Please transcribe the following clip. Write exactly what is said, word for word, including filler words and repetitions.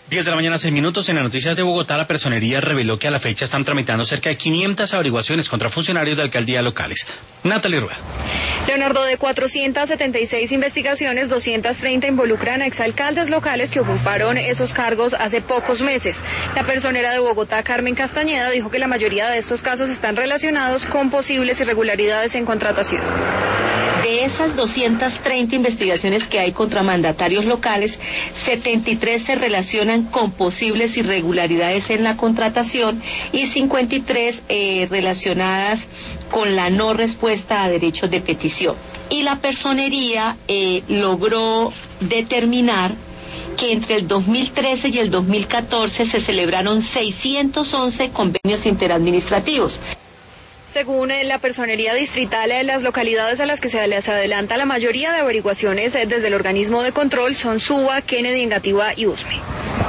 diez de la mañana, seis minutos. En las noticias de Bogotá, la Personería reveló que a la fecha están tramitando cerca de quinientas averiguaciones contra funcionarios de alcaldía locales. Natalie Rueda. Leonardo, de cuatrocientas setenta y seis investigaciones, doscientas treinta involucran a exalcaldes locales que ocuparon esos cargos hace pocos meses. La personera de Bogotá, Carmen Castañeda, dijo que la mayoría de estos casos están relacionados con posibles irregularidades en contratación. De esas doscientas treinta investigaciones que hay contra mandatarios locales, setenta y tres se relacionan con posibles irregularidades en la contratación y cincuenta y tres eh, relacionadas con la no respuesta a derechos de petición. Y la personería eh, logró determinar que entre el dos mil trece y el dos mil catorce se celebraron seiscientos once convenios interadministrativos. Según la Personería Distrital, las localidades a las que se les adelanta la mayoría de averiguaciones desde el organismo de control son Suba, Kennedy, Engativá y Usme.